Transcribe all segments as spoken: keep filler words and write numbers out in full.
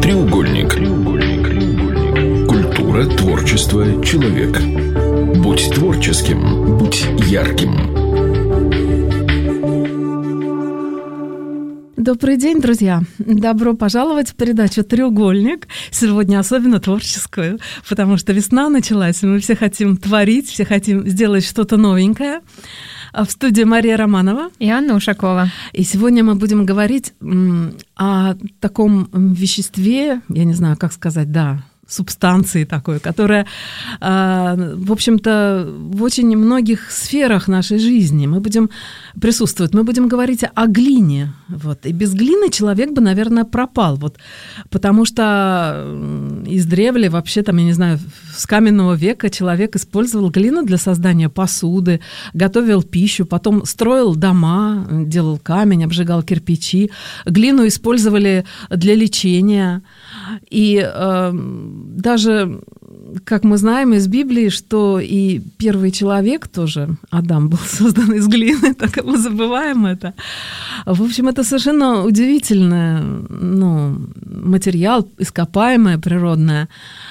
Треугольник. Культура, творчество, человек. Будь творческим, будь ярким. Добрый день, друзья! Добро пожаловать в передачу «Треугольник». Сегодня особенно творческую, потому что весна началась, и мы все хотим творить, все хотим сделать что-то новенькое. В студии Мария Романова и Анна Ушакова. И сегодня мы будем говорить о таком веществе, я не знаю, как сказать, да, субстанции такой, которая, в общем-то, в очень многих сферах нашей жизни мы будем присутствовать. Мы будем говорить о глине. Вот. И без глины человек бы, наверное, пропал. Вот. Потому что издревле, вообще, там, я не знаю, с каменного века человек использовал глину для создания посуды, готовил пищу, потом строил дома, делал камень, обжигал кирпичи. Глину использовали для лечения. И э, даже, как мы знаем из Библии, что и первый человек тоже, Адам, был создан из глины, так мы забываем это. В общем, это совершенно удивительный, ну, материал, ископаемое, природное.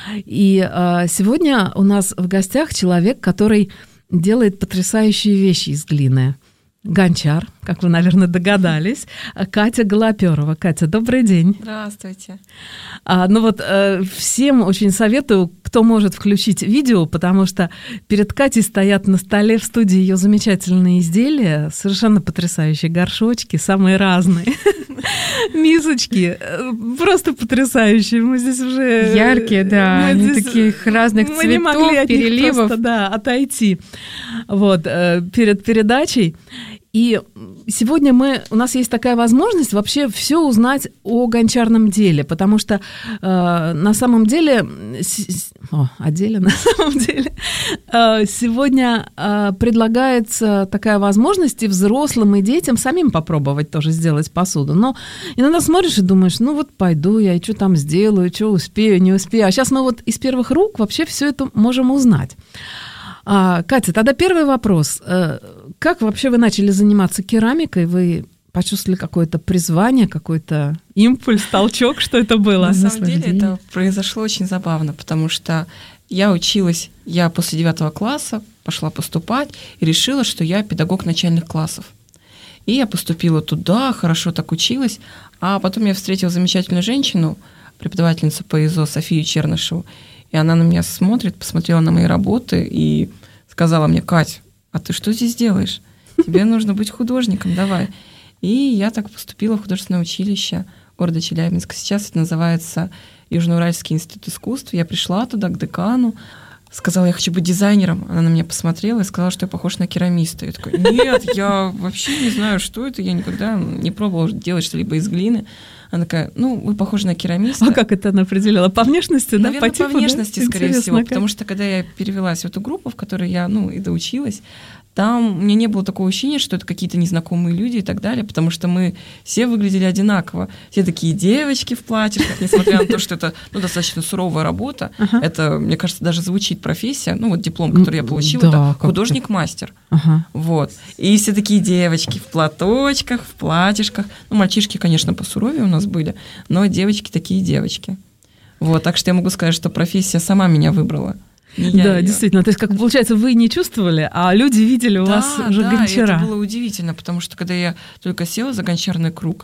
И э, сегодня у нас в гостях человек, который делает потрясающие вещи из глины. Гончар, как вы, наверное, догадались, Катя Голоперова. Катя, добрый день. Здравствуйте. А, ну вот э, всем очень советую, кто может включить видео, потому что перед Катей стоят на столе в студии ее замечательные изделия, совершенно потрясающие горшочки, самые разные, мисочки, просто потрясающие. Мы здесь уже... Яркие, да, они таких разных цветов, переливов. Мы не могли от них просто, да, отойти вот, перед передачей. И сегодня мы, у нас есть такая возможность вообще все узнать о гончарном деле, потому что э, на самом деле, с, о, о деле, на самом деле, э, сегодня э, предлагается такая возможность и взрослым, и детям самим попробовать тоже сделать посуду. Но иногда смотришь и думаешь, ну вот пойду я, и что там сделаю, что успею, не успею. А сейчас мы вот из первых рук вообще все это можем узнать. А, Катя, тогда первый вопрос. Как вообще вы начали заниматься керамикой? Вы почувствовали какое-то призвание, какой-то импульс, толчок? Что это было? На самом деле это произошло очень забавно, потому что я училась, я после девятого класса пошла поступать и решила, что я педагог начальных классов. И я поступила туда, хорошо так училась, а потом я встретила замечательную женщину, преподавательницу по ИЗО Софию Чернышеву, и она на меня смотрит, посмотрела на мои работы и сказала мне: «Кать, а ты что здесь делаешь? Тебе нужно быть художником, давай». И я так поступила в художественное училище города Челябинска. Сейчас это называется Южноуральский институт искусств. Я пришла туда, к декану, сказала: я хочу быть дизайнером. Она на меня посмотрела и сказала, что я похожа на керамиста. Я такая: нет, я вообще не знаю, что это, я никогда не пробовала делать что-либо из глины. Она такая: ну, вы похожи на керамиста. А как это она определила? По внешности, да? Наверное, по типу, по внешности, да? скорее Интересно, всего. как? Потому что, когда я перевелась в эту группу, в которой я, ну, и доучилась, там у меня не было такого ощущения, что это какие-то незнакомые люди и так далее, потому что мы все выглядели одинаково. Все такие девочки в платьишках, несмотря на то, что это, ну, достаточно суровая работа. Ага. Это, мне кажется, даже звучит профессия. Ну, вот диплом, который я получила, да, это художник-мастер. Ага. Вот. И все такие девочки в платочках, в платьишках. Ну, мальчишки, конечно, посуровее у нас были, но девочки такие девочки. Вот. Так что я могу сказать, что профессия сама меня выбрала. Не да, я действительно. То есть, как получается, вы не чувствовали, а люди видели у да, вас уже да, гончара. Да, это было удивительно, потому что когда я только села за гончарный круг,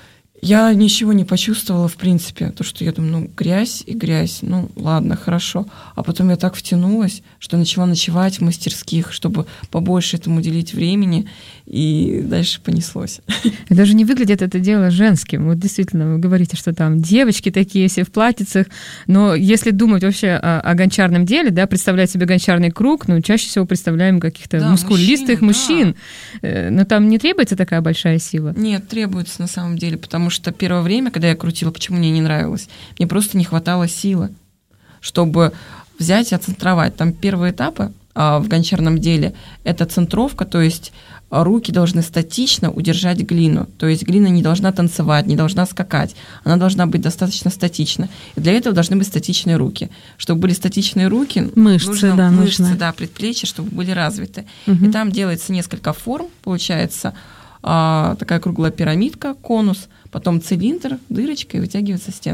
я ничего не почувствовала, в принципе. То, что я думаю, ну, грязь и грязь, ну, ладно, хорошо. А потом я так втянулась, что начала ночевать в мастерских, чтобы побольше этому уделить времени, и дальше понеслось. И даже не выглядит это дело женским. Вот действительно, вы говорите, что там девочки такие все в платьицах, но если думать вообще о, о гончарном деле, да, представлять себе гончарный круг, ну, чаще всего представляем каких-то да, мускулистых мужчин, да. Но там не требуется такая большая сила? Нет, требуется на самом деле, потому что первое время, когда я крутила, почему мне не нравилось, мне просто не хватало силы, чтобы взять и отцентровать. Там первые этапы а, в гончарном деле – это центровка, то есть руки должны статично удержать глину, то есть глина не должна танцевать, не должна скакать, она должна быть достаточно статична. И для этого должны быть статичные руки. Чтобы были статичные руки, мышцы, нужно да, мышцы, нужно. да, предплечья, чтобы были развиты. Угу. И там делается несколько форм, получается а, такая круглая пирамидка, конус, потом цилиндр, дырочка, и вытягиваются стенки.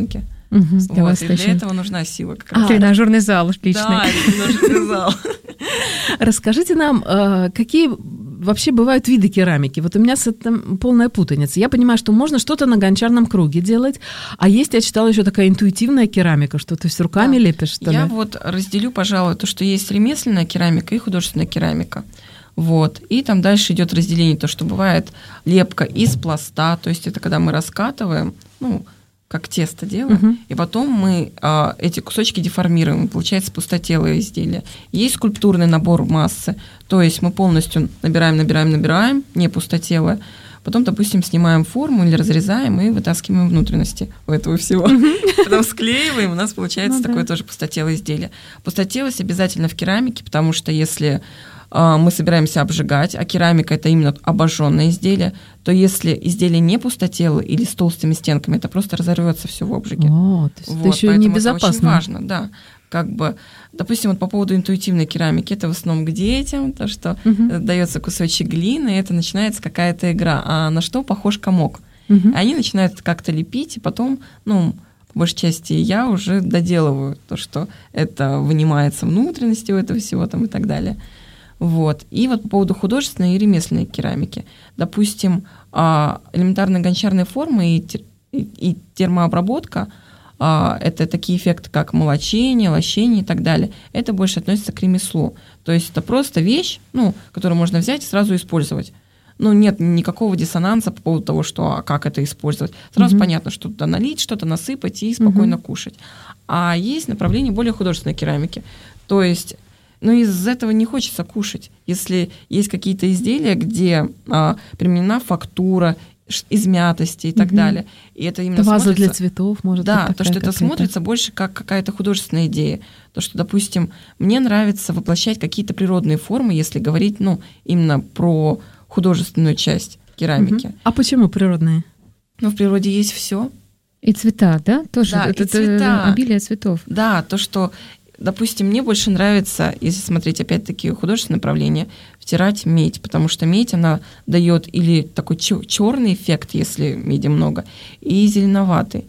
Угу, вот, и для этого нужна сила. Как раз. А, тренажерный зал личный. Да, тренажерный зал. Расскажите нам, какие вообще бывают виды керамики? Вот у меня с этим полная путаница. Я понимаю, что можно что-то на гончарном круге делать, а есть, я читала, еще такая интуитивная керамика, что ты с руками да. лепишь, что ли? Я вот разделю, пожалуй, то, что есть ремесленная керамика и художественная керамика. Вот. И там дальше идет разделение, то, что бывает лепка из пласта, то есть это когда мы раскатываем, ну, как тесто делаем, uh-huh. и потом мы а, эти кусочки деформируем, получается пустотелое изделие. Есть скульптурный набор массы, то есть мы полностью набираем, набираем, набираем, не пустотелое, потом, допустим, снимаем форму или разрезаем и вытаскиваем внутренности у этого всего. Uh-huh. Потом склеиваем, у нас получается ну, такое да. тоже пустотелое изделие. Пустотелость обязательно в керамике, потому что если мы собираемся обжигать, а керамика – это именно обожженное изделие, то если изделие не пустотелое или с толстыми стенками, это просто разорвется все в обжиге. О, то есть вот, это еще и небезопасно. Это очень важно, да. Как бы, допустим, вот по поводу интуитивной керамики, это в основном к детям, то, что угу. дается кусочек глины, и это начинается какая-то игра. А на что похож комок? Угу. Они начинают как-то лепить, и потом, ну, по большей части я уже доделываю то, что это вынимается внутренности у этого всего там, и так далее. Вот. И вот по поводу художественной и ремесленной керамики. Допустим, элементарные гончарные формы и, тер- и термообработка – это такие эффекты, как молочение, лощение и так далее. Это больше относится к ремеслу. То есть это просто вещь, ну, которую можно взять и сразу использовать. Ну, нет никакого диссонанса по поводу того, что, а как это использовать. Сразу mm-hmm. понятно, что туда налить, что-то насыпать и спокойно mm-hmm. кушать. А есть направление более художественной керамики. То есть но из этого не хочется кушать. Если есть какие-то изделия, где а, применена фактура, измятости и так mm-hmm. далее. И это именно ваза смотрится, для цветов, может да, быть. Да, то, что это смотрится больше как какая-то художественная идея. То, что, допустим, мне нравится воплощать какие-то природные формы, если говорить, ну, именно про художественную часть керамики. Mm-hmm. А почему природные? Ну, в природе есть все. И цвета, да? Тоже да, это, и цвета. Это обилие цветов. Да, то, что допустим, мне больше нравится, если смотреть опять-таки художественное направление, втирать медь, потому что медь, она дает или такой черный эффект, если меди много, и зеленоватый.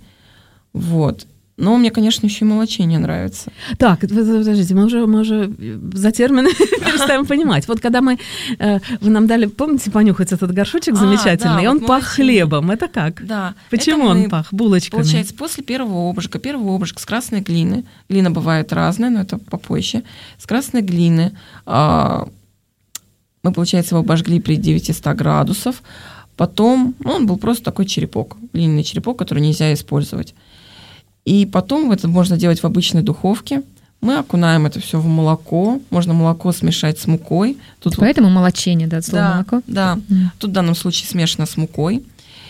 Вот. Но мне, конечно, еще и молочение нравится. Так, подождите, мы уже, мы уже за термины перестаем понимать. Вот когда мы, вы нам дали, помните, понюхать этот горшочек замечательный, а, и да, он вот пах хлебом. Это как? Да. Почему это он мы, пах? Булочками? Получается, после первого обжига, первый обжиг с красной глины, глина бывает разная, но это попозже, с красной глины а, мы, получается, его обожгли при девятьсот градусов, потом, ну, он был просто такой черепок, глиняный черепок, который нельзя использовать. И потом это можно делать в обычной духовке. Мы окунаем это все в молоко. Можно молоко смешать с мукой. Тут Поэтому вот... молочение, да, от слова да, молоко? Да, mm. Тут в данном случае смешано с мукой.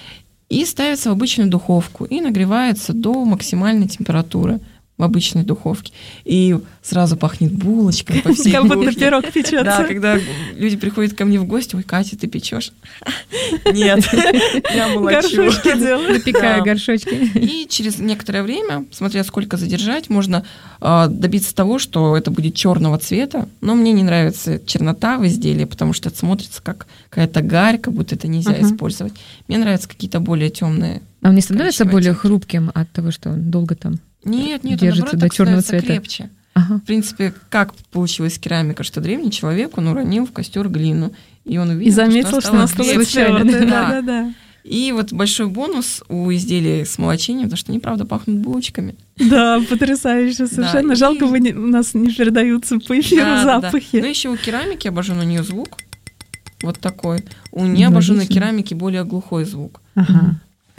И ставится в обычную духовку. И нагревается до максимальной температуры в обычной духовке. И сразу пахнет булочкой по всей Как будто пирог печется. Да, когда люди приходят ко мне в гости, ой, Катя, ты печешь? Нет, я молочу. Горшочки делаю. Напекаю горшочки. И через некоторое время, смотря сколько задержать, можно добиться того, что это будет черного цвета. Но мне не нравится чернота в изделии, потому что это смотрится как какая-то гарь, как будто это нельзя использовать. Мне нравятся какие-то более темные. А он не становится более хрупким от того, что он долго там? Нет, нет, держится наоборот, до черного цвета. Крепче. Ага. В принципе, как получилась керамика, что древний человек, он уронил в костер глину, и он увидел, и заметил, что она стала черной. Да, да, да. И вот большой бонус у изделий с молочением, потому что они, правда, пахнут булочками. Да, потрясающе совершенно. Да, Жалко, и... вы не, у нас не передаются по эфиру да, запахи. Да. Но еще у керамики обожжен у нее звук вот такой. У необожженной керамики более глухой звук. Ага.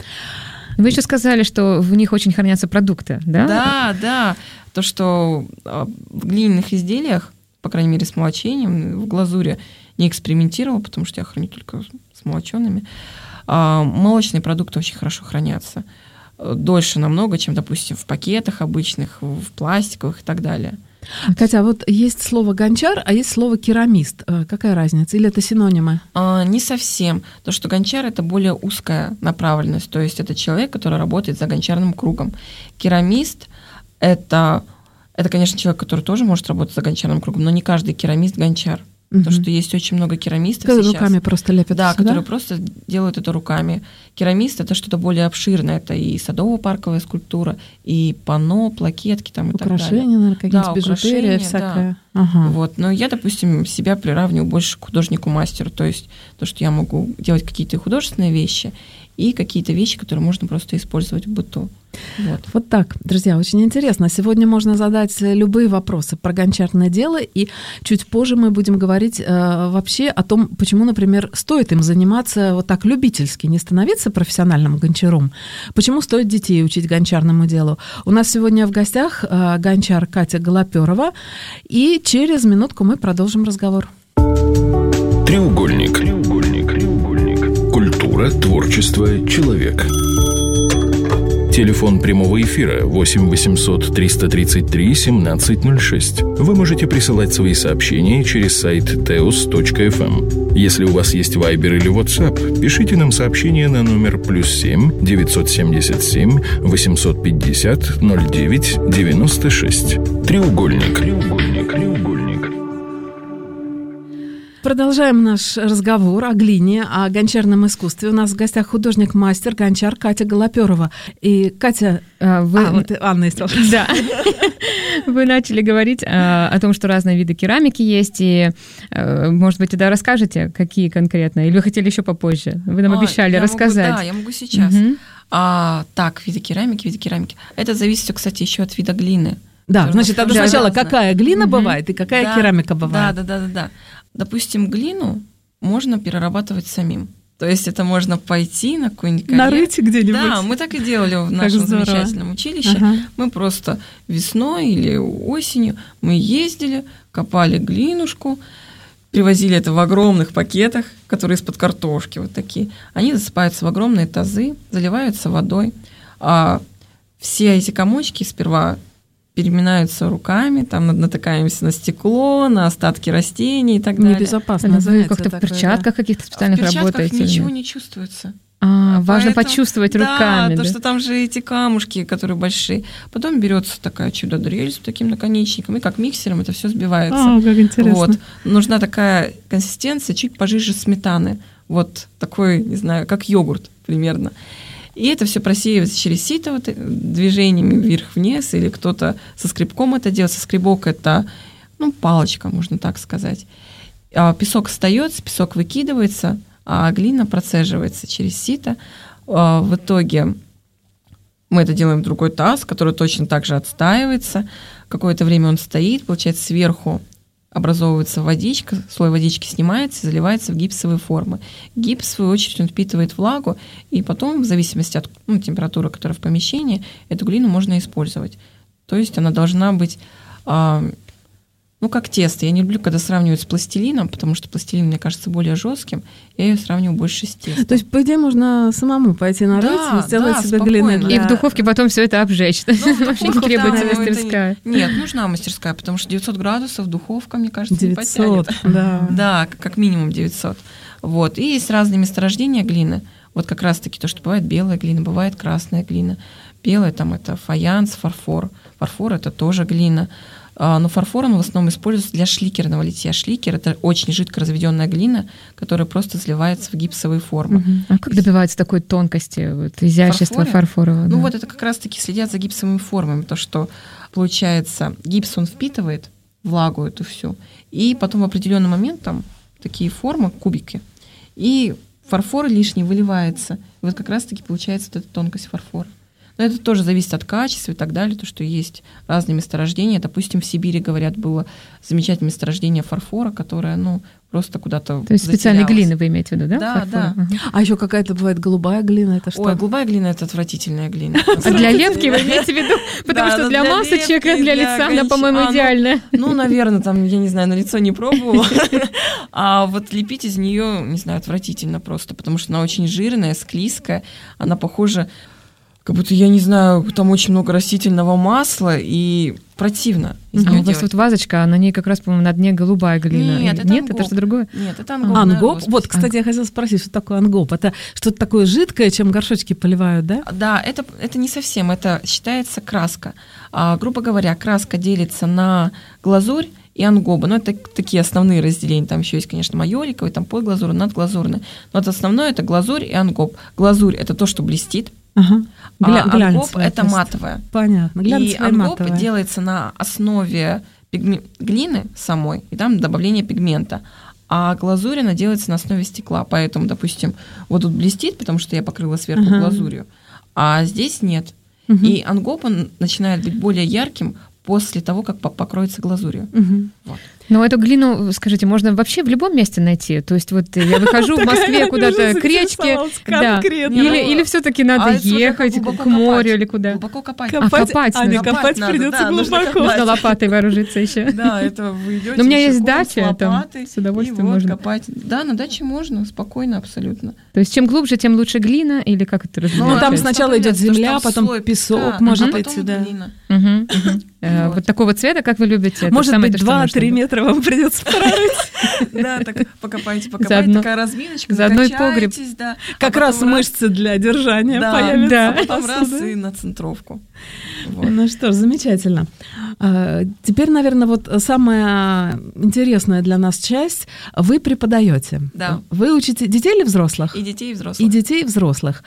Вы еще сказали, что в них очень хранятся продукты, да? Да, да. То, что в глиняных изделиях, по крайней мере, с молочением, в глазури не экспериментировала, потому что я храню только с молоченными. Молочные продукты очень хорошо хранятся. Дольше намного, чем, допустим, в пакетах обычных, в пластиковых и так далее. Хотя вот есть слово гончар, а есть слово керамист. Какая разница? Или это синонимы? А, не совсем. То, что гончар — это более узкая направленность. То есть это человек, который работает за гончарным кругом. Керамист — это, это, конечно, человек, который тоже может работать за гончарным кругом, но не каждый керамист — гончар. Потому что есть очень много керамистов Которые сейчас. руками просто лепят. Да, всё, которые да? просто делают это руками. Керамист — это что-то более обширное. Это и садово-парковая скульптура, и панно, плакетки там и Украшения, так далее. наверное, какие-нибудь Да, бижутерия украшения, всякая. да. Ага. Вот. Но я, допустим, себя приравниваю больше к художнику-мастеру. То есть то, что я могу делать какие-то художественные вещи и какие-то вещи, которые можно просто использовать в быту. Вот. Вот так, друзья, очень интересно. Сегодня можно задать любые вопросы про гончарное дело, и чуть позже мы будем говорить э, вообще о том, почему, например, стоит им заниматься вот так любительски, не становиться профессиональным гончаром, почему стоит детей учить гончарному делу. У нас сегодня в гостях э, гончар Катя Голоперова, и через минутку мы продолжим разговор. Треугольник. Треугольник. Треугольник. Культура, творчество, человек. Телефон прямого эфира восемь восемьсот триста тридцать три семнадцать ноль шесть. Вы можете присылать свои сообщения через сайт теос точка эф эм. Если у вас есть Viber или WhatsApp, пишите нам сообщение на номер плюс семь девятьсот семьдесят семь восемьсот пятьдесят ноль девять девяносто шесть. Треугольник. Треугольник. Треугольник. Продолжаем наш разговор о глине, о гончарном искусстве. У нас в гостях художник-мастер, гончар Катя Голоперова. И Катя... А, вы... а вот Анна из Да. Вы начали говорить а, о том, что разные виды керамики есть, и, а, может быть, тогда расскажете, какие конкретно? Или вы хотели еще попозже? Вы нам А, обещали я рассказать. Могу, да, я могу сейчас. Угу. А, так, виды керамики, виды керамики. Это зависит, кстати, еще от вида глины. Да, значит, тогда сначала разная. какая глина Мгм. бывает и какая Да, керамика бывает. Да, да, да, да, да. Допустим, глину можно перерабатывать самим. То есть это можно пойти на какой-нибудь карьер. Нарыть где-нибудь. Да, мы так и делали в нашем здорово. замечательном училище. Ага. Мы просто весной или осенью мы ездили, копали глинушку, привозили это в огромных пакетах, которые из-под картошки вот такие. Они засыпаются в огромные тазы, заливаются водой. А все эти комочки сперва переминаются руками, там натыкаемся на стекло, на остатки растений и так далее. Небезопасно. Вы знаете, как-то в такое, перчатках каких-то А в специальных перчатках работаете? или ничего нет? не чувствуется. А, важно Поэтому- почувствовать да, руками. то, Да, что там же эти камушки, которые большие. Потом берется такая чудо-дрель с таким наконечником, и как миксером это все сбивается. О, как интересно. Вот. Нужна такая консистенция, чуть пожиже сметаны. Вот такой, не знаю, как йогурт примерно. И это все просеивается через сито вот, движениями вверх-вниз, или кто-то со скребком это делает. Соскребок — это, ну, палочка, можно так сказать. А песок остается, песок выкидывается, а глина процеживается через сито. А в итоге мы это делаем в другой таз, который точно так же отстаивается. Какое-то время он стоит, получается, сверху образовывается водичка, слой водички снимается и заливается в гипсовые формы. Гипс, в свою очередь, он впитывает влагу, и потом, в зависимости от ну, температуры, которая в помещении, эту глину можно использовать. То есть она должна быть, а, ну, как тесто. Я не люблю, когда сравнивают с пластилином, потому что пластилин, мне кажется, более жестким. Я ее сравниваю больше с тестом. То есть, по идее, можно самому пойти нарыть Да, и сделать да, себе спокойно. глину. И для- в духовке потом все это обжечь. Ну, в Вообще не духовке, требуется да, но это мастерская. не- Нет, нужна мастерская, потому что девятьсот градусов духовка, мне кажется, не девятьсот, потянет. да. Да, как минимум девятьсот. Вот. И есть разные месторождения глины. Вот как раз-таки то, что бывает белая глина, бывает красная глина. Белая там это фаянс, фарфор. Фарфор это тоже глина. А, Но фарфор он в основном используется для шликерного литья. Шликер — это очень жидко разведенная глина, которая просто заливается в гипсовые формы. Мгм. А как добиваются такой тонкости, вот, изящества Фарфоре? фарфорового? Ну да? вот это как раз-таки следят за гипсовыми формами, то что получается гипс он впитывает влагу эту всю, и потом в определенный момент там такие формы, кубики, и фарфор лишний выливается. И вот как раз-таки получается вот эта тонкость фарфора. Но это тоже зависит от качества и так далее, то, что есть разные месторождения. Допустим, в Сибири, говорят, было замечательное месторождение фарфора, которое, ну, просто куда-то То есть специальной затерялось. глины вы имеете в виду, да? Да, фарфор? да. Ага. А еще какая-то бывает голубая глина, это что? Ой, голубая глина — это отвратительная глина. А для лепки вы имеете в виду? Потому Да, что ну, для для масочек, лепки, для для лица она, гонч- по-моему, а, ну, идеальная. Ну, наверное, там, я не знаю, на лицо не пробовала. А вот лепить из нее, не знаю, отвратительно просто, потому что она очень жирная, склизкая, она похожа, как будто, я не знаю, там очень много растительного масла, и противно из А неё у вас делать. вот вазочка, а на ней как раз, по-моему, на дне голубая глина. Нет, это Нет, ангоп. это что другое? Нет, это ангоп. Ангоп? Вот, кстати, я хотела спросить, что такое ангоп? Это что-то такое жидкое, чем горшочки поливают, да? Да, это, это не совсем, это считается краска. А, грубо говоря, краска делится на глазурь и ангоба. Ну, это такие основные разделения. Там еще есть, конечно, майоликовый, там подглазурный, надглазурный. Но вот основное это глазурь и ангоб. Глазурь это то, что блестит, ага. Гля- а ангоб это матовое. Понятно. И ангоб матовое. Делается на основе пигме- глины самой, и там добавление пигмента. А глазурь, она делается на основе стекла. Поэтому, допустим, вот тут блестит, потому что я покрыла сверху ага. глазурью, а здесь нет. Угу. И ангоб, он начинает быть более ярким после того, как покроется глазурью. Угу. Вот. Но эту глину, скажите, можно вообще в любом месте найти? То есть вот я выхожу в Москве куда-то к речке, да. или, или все-таки надо а ехать к морю копать. Или куда? Глубоко копать. А, копать, а не надо. копать надо, придется да, глубоко. Можно лопатой вооружиться еще. Да, это вы идете. Но у меня есть дача, там с удовольствием вот можно. Копать. Да, на даче можно, спокойно, абсолютно. То есть чем глубже, тем лучше глина, или как это разделяется? Ну, там сначала идет земля, потом песок, может быть, да. Вот такого цвета, как вы любите? Может быть, два-три метра вам придется прорыть. Да, так покопайте, покопайте, такая разминочка, заодно и погреб. Как раз мышцы для держания появятся. А потом раз и на центровку. Ну что ж, замечательно. Теперь, наверное, вот самая интересная для нас часть. Вы преподаете. Да. Вы учите детей или взрослых? И детей, и взрослых. И детей, и взрослых.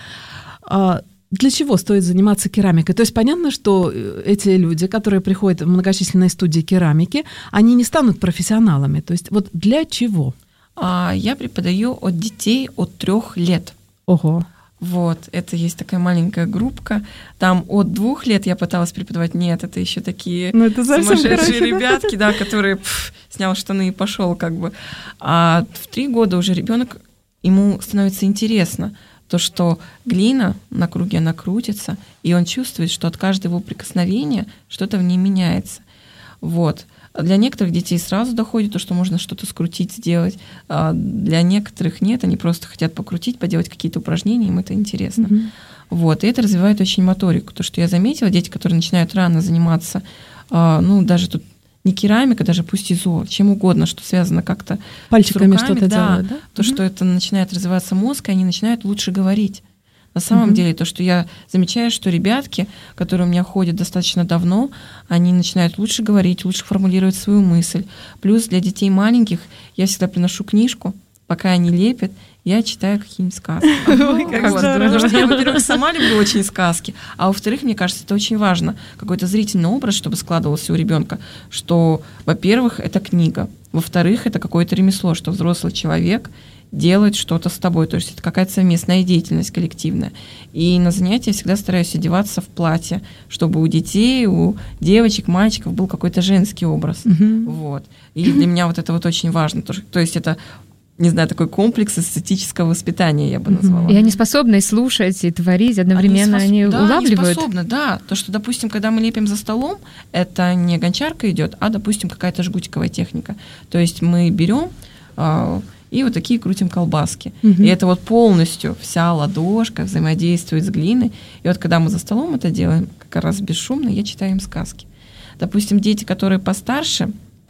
Для чего стоит заниматься керамикой? То есть понятно, что эти люди, которые приходят в многочисленные студии керамики, они не станут профессионалами. То есть вот для чего? А, я преподаю от детей от трех лет. Ого. Вот, это есть такая маленькая группка. Там от двух лет я пыталась преподавать. Нет, это еще такие ну, это сумасшедшие хорошо, ребятки, да, которые пф, снял штаны и пошел, как бы. А в три года уже ребенок, ему становится интересно. То, что глина на круге, она крутится, и он чувствует, что от каждого его прикосновения что-то в ней меняется. Вот. Для некоторых детей сразу доходит то, что можно что-то скрутить, сделать. А для некоторых нет, они просто хотят покрутить, поделать какие-то упражнения, им это интересно. Mm-hmm. Вот. И это развивает очень моторику. То, что я заметила, дети, которые начинают рано заниматься, ну, даже тут не керамика, даже пусть изо, чем угодно, что связано как-то пальчиками с руками, что-то да, делают, да? То, mm-hmm. что это начинает развиваться мозг, и они начинают лучше говорить. На самом mm-hmm. деле, то, что я замечаю, что ребятки, которые у меня ходят достаточно давно, они начинают лучше говорить, лучше формулировать свою мысль. Плюс для детей маленьких я всегда приношу книжку, пока они лепят, я читаю какие-нибудь сказки. Ой, как вот, потому что я, во-первых, сама люблю очень сказки, а во-вторых, мне кажется, это очень важно, какой-то зрительный образ, чтобы складывался у ребенка, что, во-первых, это книга, во-вторых, это какое-то ремесло, что взрослый человек делает что-то с тобой, то есть это какая-то совместная деятельность коллективная. И на занятия я всегда стараюсь одеваться в платье, чтобы у детей, у девочек, мальчиков был какой-то женский образ. Mm-hmm. Вот. И для меня вот это вот очень важно. То, то есть это, не знаю, такой комплекс эстетического воспитания, я бы назвала. И они способны слушать, и творить, одновременно они, спос... они да, улавливают. Они способны, да. То, что, допустим, когда мы лепим за столом, это не гончарка идет, а, допустим, какая-то жгутиковая техника. То есть мы берем э, и вот такие крутим колбаски. Угу. И это вот полностью вся ладошка взаимодействует с глиной. И вот когда мы за столом это делаем, как раз бесшумно, я читаю им сказки. Допустим, дети, которые постарше,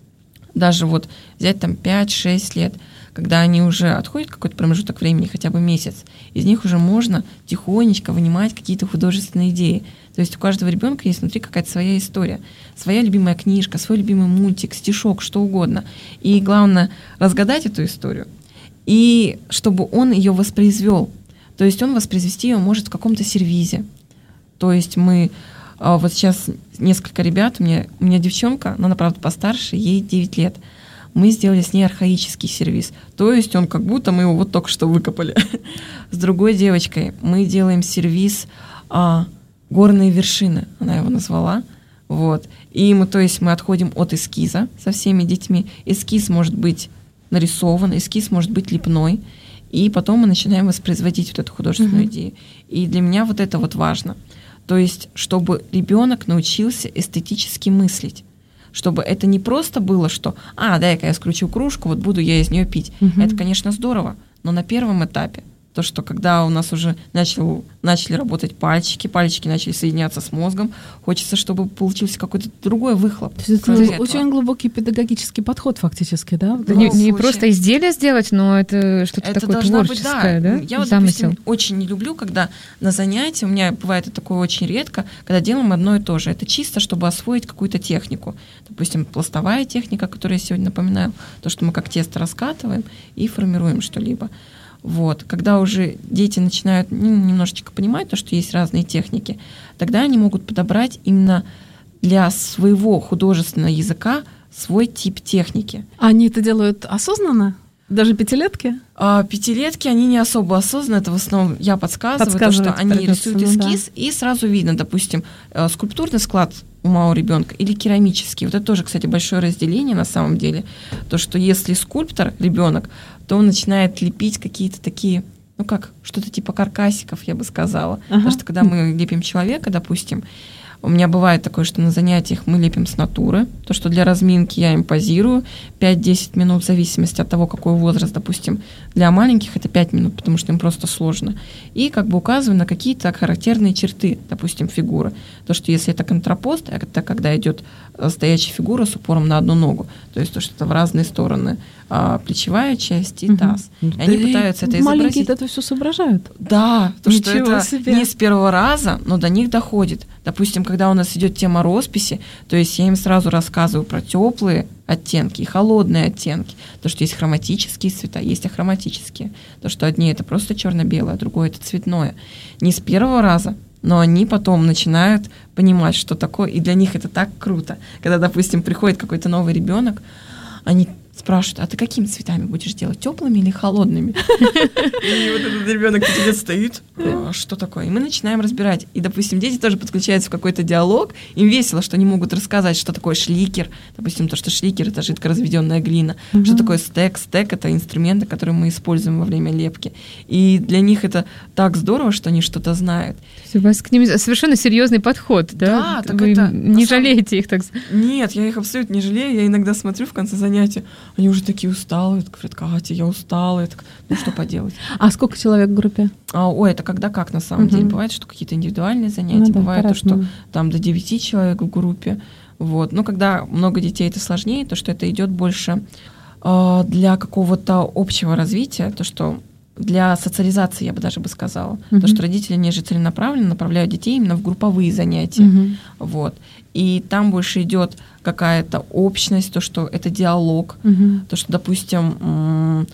даже вот взять там пять-шесть лет, когда они уже отходят какой-то промежуток времени, хотя бы месяц, из них уже можно тихонечко вынимать какие-то художественные идеи. То есть у каждого ребенка есть внутри какая-то своя история, своя любимая книжка, свой любимый мультик, стишок, что угодно. И главное разгадать эту историю, и чтобы он ее воспроизвел. То есть он воспроизвести ее может в каком-то сервизе. То есть мы... Вот сейчас несколько ребят, у меня, у меня девчонка, но она, правда, постарше, ей девять лет. Мы сделали с ней архаический сервиз. То есть он как будто мы его вот только что выкопали. С другой девочкой мы делаем сервиз а, «Горные вершины», она его назвала. Вот. И мы, то есть мы отходим от эскиза со всеми детьми. Эскиз может быть нарисован, эскиз может быть лепной. И потом мы начинаем воспроизводить вот эту художественную mm-hmm. идею. И для меня вот это вот важно. То есть чтобы ребенок научился эстетически мыслить. Чтобы это не просто было, что «а, дай-ка я скручу кружку, вот буду я из нее пить». Угу. Это, конечно, здорово, но на первом этапе То, что когда у нас уже начал, начали работать пальчики, пальчики начали соединяться с мозгом, хочется, чтобы получился какой-то другой выхлоп. То есть это очень глубокий педагогический подход фактически, да? Да не, не просто изделие сделать, но это что-то это такое творческое, быть, да? да? Я вот, допустим, очень не люблю, когда на занятии, у меня бывает это такое очень редко, когда делаем одно и то же. Это чисто, чтобы освоить какую-то технику. Допустим, пластовая техника, которую я сегодня напоминаю, то, что мы как тесто раскатываем и формируем что-либо. Вот. Когда уже дети начинают ну, немножечко понимать то, что есть разные техники, тогда они могут подобрать именно для своего художественного языка свой тип техники. Они это делают осознанно? Даже пятилетки? А, пятилетки, они не особо осознанно, это в основном я подсказываю, то, что они рисуют эскиз, ну, да. И сразу видно, допустим, скульптурный склад ума у ребенка или керамический. Вот это тоже, кстати, большое разделение на самом деле. То, что если скульптор, ребенок, то он начинает лепить какие-то такие, ну как, что-то типа каркасиков, я бы сказала. Ага. Потому что когда мы лепим человека, допустим, у меня бывает такое, что на занятиях мы лепим с натуры, то, что для разминки я им позирую пять-десять минут, в зависимости от того, какой возраст, допустим, для маленьких это пять минут, потому что им просто сложно. И как бы указываю на какие-то характерные черты, допустим, фигуры. То, что если это контрапост, это когда идет стоячая фигура с упором на одну ногу, то есть то, что это в разные стороны, а, плечевая часть и таз. Угу. И они да пытаются это изобразить. Маленькие это все соображают? Да, то, что это себе. Не с первого раза, но до них доходит. Допустим, когда у нас идет тема росписи, то есть я им сразу рассказываю про теплые оттенки и холодные оттенки. То, что есть хроматические цвета, есть ахроматические. То, что одни это просто черно-белое, а другое это цветное. Не с первого раза, но они потом начинают понимать, что такое, и для них это так круто. Когда, допустим, приходит какой-то новый ребенок, они спрашивают, а ты какими цветами будешь делать, теплыми или холодными? И вот этот ребенок где-то стоит, что такое? И мы начинаем разбирать. И, допустим, дети тоже подключаются в какой-то диалог, им весело, что они могут рассказать, что такое шликер, допустим, то, что шликер — это жидкоразведенная глина, что такое стек, стек — это инструменты, которые мы используем во время лепки. И для них это так здорово, что они что-то знают. У вас к ним совершенно серьезный подход, да? Да, так Вы это... не жалеете их так? Нет, я их абсолютно не жалею. Я иногда смотрю в конце занятия, они уже такие усталые, говорят, Катя, я устала. Я так, ну что поделать? А сколько человек в группе? А, ой, это когда как на самом uh-huh. деле. Бывает, что какие-то индивидуальные занятия, ну, да, бывает то, что там до девяти человек в группе. Вот. Но когда много детей, это сложнее, то, что это идет больше э, для какого-то общего развития, то, что для социализации, я бы даже бы сказала. Uh-huh. То, что родители, они же целенаправленно направляют детей именно в групповые занятия. Uh-huh. Вот. И там больше идет какая-то общность, то, что это диалог. Uh-huh. То, что, допустим,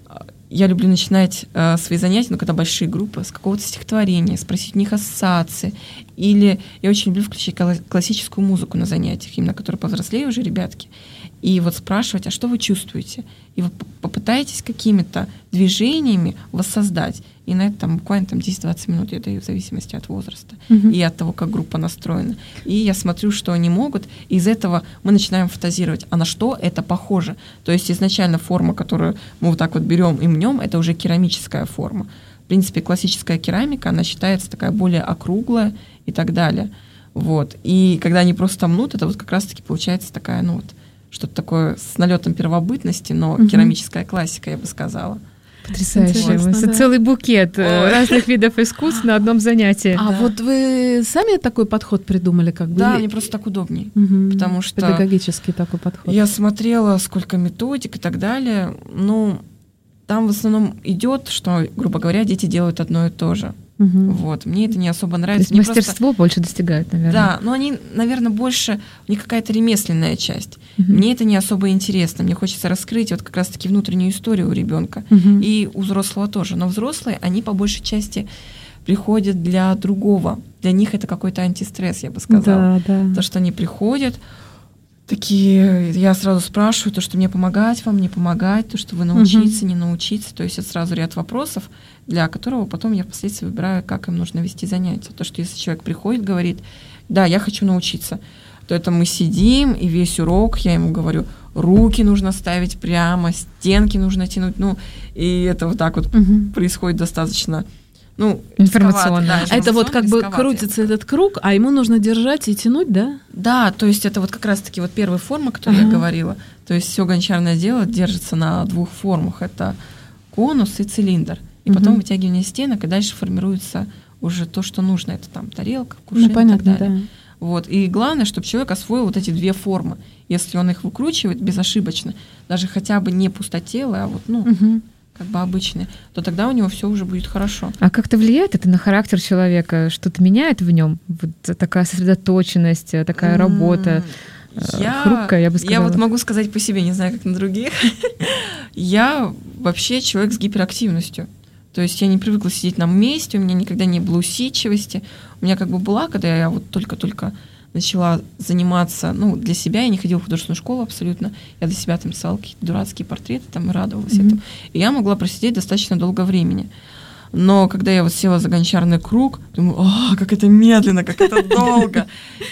я люблю начинать э, свои занятия, ну, когда большие группы, с какого-то стихотворения, спросить у них ассоциации. Или я очень люблю включить классическую музыку на занятиях, именно которые повзрослее уже ребятки. И вот спрашивать, а что вы чувствуете? И вы попытаетесь какими-то движениями воссоздать. И на это там, буквально там, десять-двадцать минут я даю в зависимости от возраста uh-huh. и от того, как группа настроена. И я смотрю, что они могут, и из этого мы начинаем фантазировать, а на что это похоже. То есть изначально форма, которую мы вот так вот берем и мнем, это уже керамическая форма. В принципе, классическая керамика, она считается такая более округлая и так далее. Вот. И когда они просто мнут, это вот как раз-таки получается такая, ну вот, что-то такое с налетом первобытности, но угу. керамическая классика, я бы сказала. Потрясающе. Да. Целый букет Ой. разных видов искусств на одном занятии. А да. вот вы сами такой подход придумали? Как бы? Да, мне просто так удобнее. Угу. Потому что педагогический такой подход. Я смотрела, сколько методик и так далее. Ну, там в основном идет, что, грубо говоря, дети делают одно и то же. Угу. Вот. Мне это не особо нравится. То есть мастерство просто... больше достигают, наверное. Да, но они, наверное, больше, у них какая-то ремесленная часть. Угу. Мне это не особо интересно. Мне хочется раскрыть вот как раз-таки внутреннюю историю у ребенка. Угу. И у взрослого тоже. Но взрослые, они по большей части приходят для другого. Для них это какой-то антистресс, я бы сказала. Да, да. То, что они приходят, такие, я сразу спрашиваю, то, что мне помогать вам, не помогать, то, что вы научиться, угу. не научиться. То есть это сразу ряд вопросов, для которого потом я впоследствии выбираю, как им нужно вести занятия. То, что если человек приходит, говорит, да, я хочу научиться, то это мы сидим, и весь урок я ему говорю, руки нужно ставить прямо, стенки нужно тянуть, ну, и это вот так вот угу. происходит достаточно... Ну, информационно. Да, а это вот как бы крутится этот круг, а ему нужно держать и тянуть, да? Да, то есть это вот как раз-таки вот первая форма, которую ага. я говорила. То есть все гончарное дело держится на двух формах. Это конус и цилиндр. и потом Мгм. вытягивание стенок, и дальше формируется уже то, что нужно. Это там тарелка, кувшин Ну, понятно, и так далее. да. Вот. И главное, чтобы человек освоил вот эти две формы. Если он их выкручивает безошибочно, даже хотя бы не пустотелые, а вот, ну, Мгм. как бы обычные, то тогда у него все уже будет хорошо. А как-то влияет это на характер человека? Что-то меняет в нем? Вот такая сосредоточенность, такая работа, э, Я, хрупкая, я бы сказала. я вот могу сказать по себе, не знаю, как на других. Я вообще человек с гиперактивностью. То есть я не привыкла сидеть на месте, у меня никогда не было усидчивости. У меня как бы была, когда я вот только-только начала заниматься, ну, для себя, я не ходила в художественную школу абсолютно, я для себя там рисовала какие-то дурацкие портреты там и радовалась Мгм. этому. И я могла просидеть достаточно долго времени. Но когда я вот села за гончарный круг, думаю, о, как это медленно, как это долго.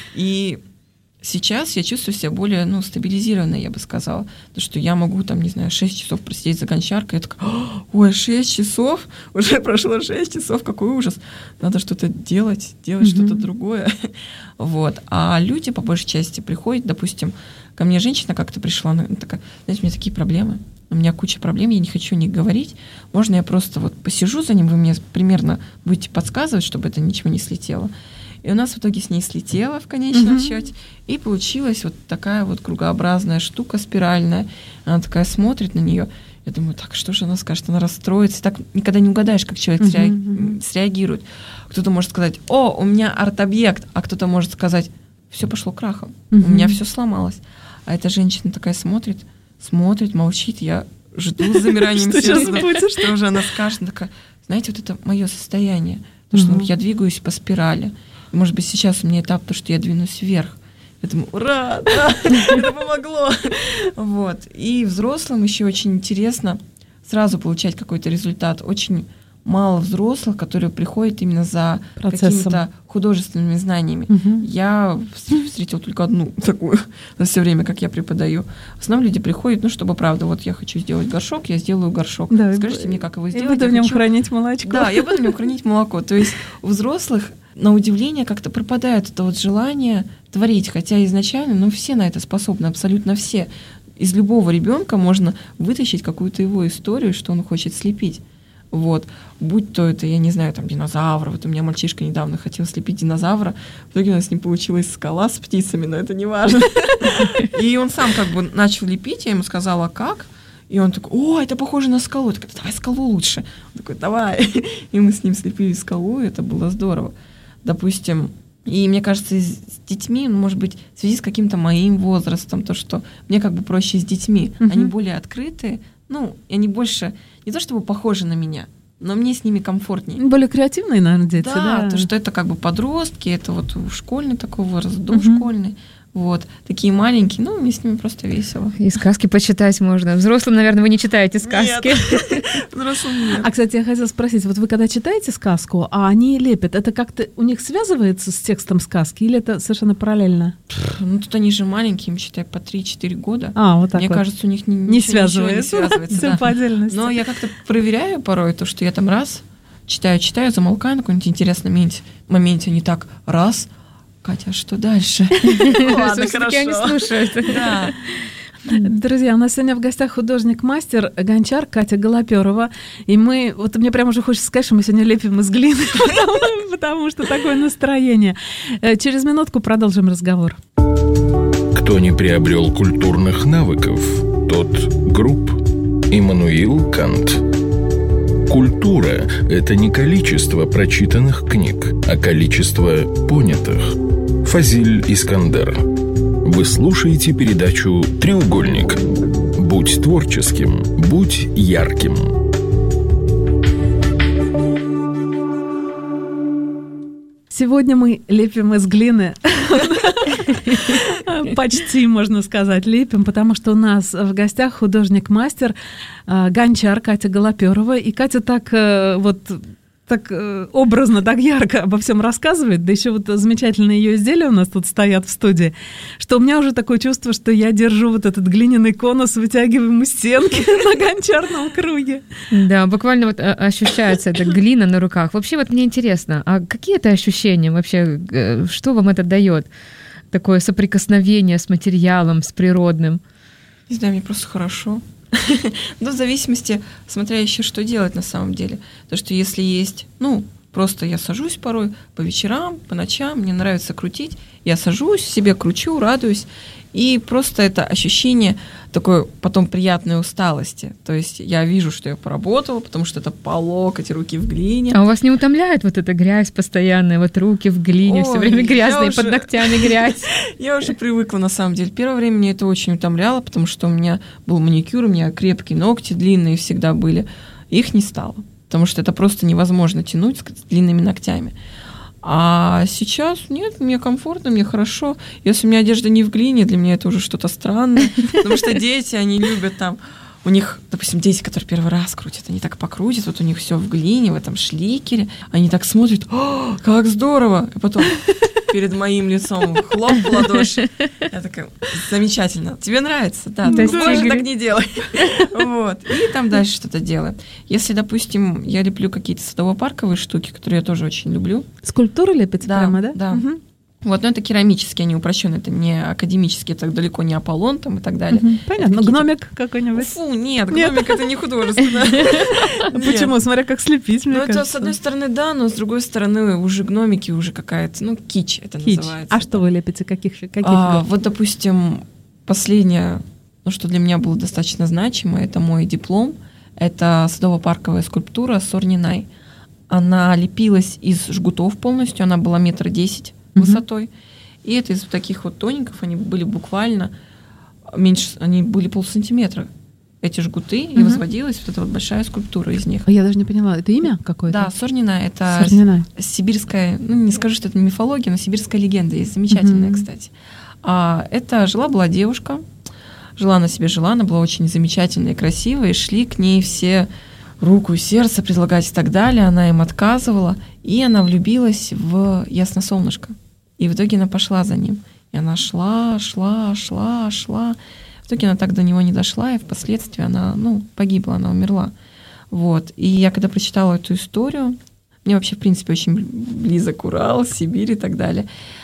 И сейчас я чувствую себя более, ну, стабилизированно, я бы сказала. То, что я могу, там, не знаю, шесть часов просидеть за гончаркой. Я такая, ой, шесть часов? Уже прошло шесть часов, какой ужас. Надо что-то делать, делать Мгм. что-то другое. Вот. А люди, по большей части, приходят, допустим, ко мне женщина как-то пришла, она такая, знаете, у меня такие проблемы. У меня куча проблем, я не хочу о них говорить. Можно я просто вот посижу за ним, вы мне примерно будете подсказывать, чтобы это ничего не слетело. И у нас в итоге с ней слетело в конечном Мгм. счете. И получилась вот такая вот кругообразная штука, спиральная. Она такая смотрит на нее. Я думаю, так, что же она скажет? Она расстроится. Так никогда не угадаешь, как человек Мгм, среаг- мгм. среагирует. Кто-то может сказать, о, у меня арт-объект, а кто-то может сказать, все пошло крахом, у Мгм. меня все сломалось. А эта женщина такая смотрит, смотрит, молчит, я жду с замиранием Что сейчас сердца, будет? что уже она скажет. Она такая, знаете, вот это мое состояние, то, что Мгм. я двигаюсь по спирали. И, может быть, сейчас у меня этап, то, что я двинусь вверх. Я думаю, ура, да, это помогло. Вот. И взрослым еще очень интересно сразу получать какой-то результат. Очень мало взрослых, которые приходят именно за Процессом. какими-то художественными знаниями. Мгм. Я встретила только одну такую за все время, как я преподаю. В основном люди приходят, ну, чтобы, правда, вот я хочу сделать горшок, я сделаю горшок. Да, Скажите и- мне, как его И сделать. буду я в нем хочу- хранить молочко. Да, я буду в нем хранить молоко. То есть у взрослых, на удивление, как-то пропадает это вот желание творить, хотя изначально, ну, все на это способны, абсолютно все. Из любого ребенка можно вытащить какую-то его историю, что он хочет слепить. Вот. Будь то это, я не знаю, там, динозавр. Вот у меня мальчишка недавно хотел слепить динозавра. В итоге у нас с ним получилась скала с птицами, но это не важно. И он сам как бы начал лепить, я ему сказала, как. И он такой, о, это похоже на скалу. Я такая, давай скалу лучше. Он такой, давай. И мы с ним слепили скалу, и это было здорово. Допустим, и мне кажется, с детьми, ну, может быть, в связи с каким-то моим возрастом, то, что мне как бы проще с детьми, Мгм. они более открытые, ну, и они больше, не то чтобы похожи на меня, но мне с ними комфортнее. Более креативные, наверное, дети, да. Да, то, что это как бы подростки, это вот школьный такой возраст, Мгм. дошкольный, вот, такие маленькие, ну, мне с ними просто весело. И сказки почитать можно. Взрослым, наверное, вы не читаете сказки. Взрослым нет. А, кстати, я хотела спросить, вот вы когда читаете сказку, а они лепят, это как-то у них связывается с текстом сказки или это совершенно параллельно? Ну, тут они же маленькие, им, считай, по три-четыре года. А, вот так Мне вот. кажется, у них ни- не ничего- ничего связывается, не связывается, всё да. по отдельности. Но я как-то проверяю порой то, что я там раз читаю, читаю, замолкаю на каком-нибудь интересном моменте, моменте не так раз. Катя, а что дальше? Ладно, Всё-таки они хорошо. слушают. Да. Друзья, у нас сегодня в гостях художник-мастер гончар Катя Голоперова. И мы, вот мне прямо уже хочется сказать, что мы сегодня лепим из глины, потому, потому что такое настроение. Э, Через минутку продолжим разговор. Кто не приобрел культурных навыков, тот груб. Иммануил Кант. Культура – это не количество прочитанных книг, а количество понятых. Фазиль Искандер. Вы слушаете передачу «Треугольник». Будь творческим, будь ярким. Сегодня мы лепим из глины. Почти, можно сказать, лепим, потому что у нас в гостях художник-мастер, э, гончар Катя Голоперова. И Катя так э, вот так э, образно, так ярко обо всем рассказывает, да еще вот замечательные ее изделия у нас тут стоят в студии, что у меня уже такое чувство, что я держу вот этот глиняный конус, вытягиваем из стенки на гончарном круге. Да, буквально вот а, ощущается эта глина на руках. Вообще вот мне интересно, а какие это ощущения вообще, э, что вам это дает? Такое соприкосновение с материалом, с природным? Не знаю, мне просто хорошо. Ну, в зависимости, смотря еще что делать на самом деле. То, что если есть, ну, просто я сажусь порой по вечерам, по ночам, мне нравится крутить, я сажусь, себе кручу, радуюсь, и просто это ощущение такой потом приятной усталости. То есть я вижу, что я поработала, потому что это по локоть, руки в глине. А у вас не утомляет вот эта грязь постоянная, вот руки в глине, все время грязные, под ногтями грязь? Я уже привыкла, на самом деле. Первое время меня это очень утомляло, потому что у меня был маникюр, у меня крепкие ногти, длинные всегда были. Их не стало, потому что это просто невозможно тянуть с длинными ногтями. А сейчас нет, мне комфортно, мне хорошо. Если у меня одежда не в глине, для меня это уже что-то странное. Потому что дети, они любят там... У них, допустим, дети, которые первый раз крутят, они так покрутят, вот у них все в глине, в этом шликере. Они так смотрят, о, как здорово! И потом перед моим лицом хлоп в ладоши. Я такая, замечательно. Тебе нравится? Да, ты больше так не делай. Вот. И там дальше что-то делаю. Если, допустим, я леплю какие-то садово-парковые штуки, которые я тоже очень люблю. Скульптуры лепите да, прямо, да? Да. Угу. Вот, но это керамические, они упрощенные, это не академические, это далеко не Аполлон там и так далее. Угу. Понятно, но гномик какой-нибудь? Фу, нет, гномик это не художественно. Почему? Смотря как слепить, мне кажется. Ну, это с одной стороны, да, но с другой стороны, уже гномики, уже какая-то, ну, кич это называется. А что вы лепите? Каких? Вот, допустим, последнее, ну, что для меня было достаточно значимо, это мой диплом, это садово-парковая скульптура Сорнинай. Она лепилась из жгутов полностью, она была метр десять высотой. И это из таких вот тоников, они были буквально меньше, они были полсантиметра. Эти жгуты, uh-huh. и возводилась вот эта вот большая скульптура из них. Я даже не поняла, это имя какое-то? Да, Сорнинай, это Сорнинай. Сибирская, ну не скажу, что это мифология, но сибирская легенда есть, замечательная, uh-huh. кстати. А, это жила-была девушка, жила она себе, жила, она была очень замечательная и красивая, и шли к ней все руку и сердце предлагать и так далее, она им отказывала, и она влюбилась в Ясносолнышко. И в итоге она пошла за ним. И она шла, шла, шла, шла. В итоге она так до него не дошла, и впоследствии она, ну, погибла, она умерла. Вот. И я когда прочитала эту историю, мне вообще, в принципе, очень близок Урал, Сибирь и так далее.